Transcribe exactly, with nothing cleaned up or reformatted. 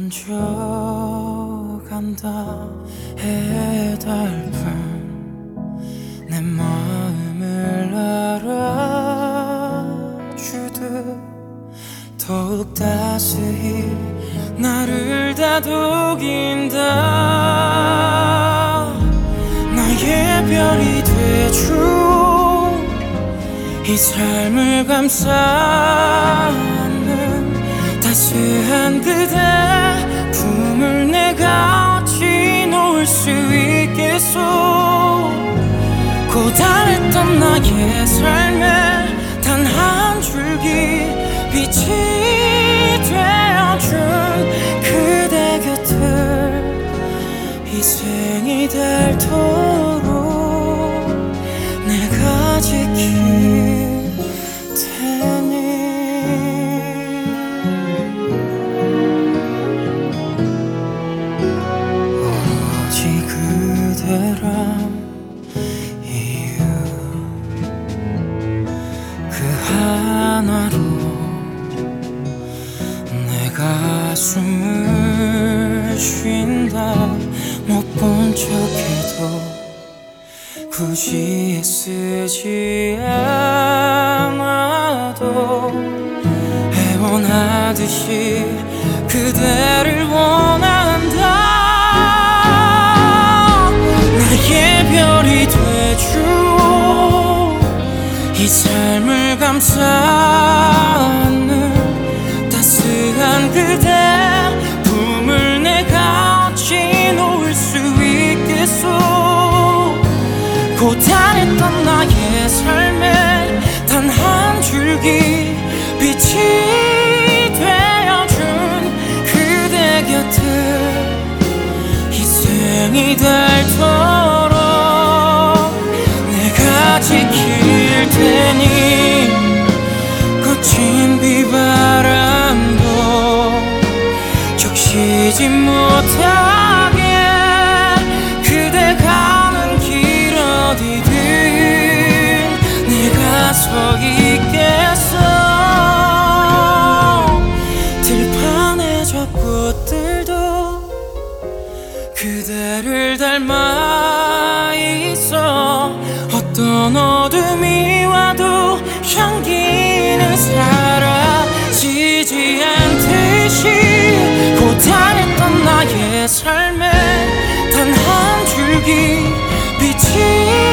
번져간다 해달픈 내 마음을 알아주듯 더욱 따스히 나를 다독인다. 나의 별이 되줘 이 삶을 감싸는 따스한 그대 품을 내가 어찌 놓을 수 있겠소. 고단했던 나의 삶에 단 한 줄기 빛이 되어준 그대 곁을 희생이 닳도록 내가 지킬 테니. 오로지 그대란 이유 그 하나로 내가 숨을 쉰다. 못 본 척해도 굳이 애쓰지 않아도 애원하듯이 그대를 원한다. 나의 별이 되줘 이 삶을 감싸는 따스한 그대 품을 내가 어찌 놓을 수 있겠소. 고단했던 나의 삶에 단 한 줄기 빛이 되어준 그대 곁을 희생이 닳도록 내가 지킬 테니. 거친 비바람도 적시지 못하게 그대 가는 길 어디든 내가 서 있겠어. 들판의 저 꽃들도 그대를 닮아 있어. 어떤 어둠이 와도 향기는 사라지지 않듯이 고단했던 나의 삶에 단 한 줄기 빛이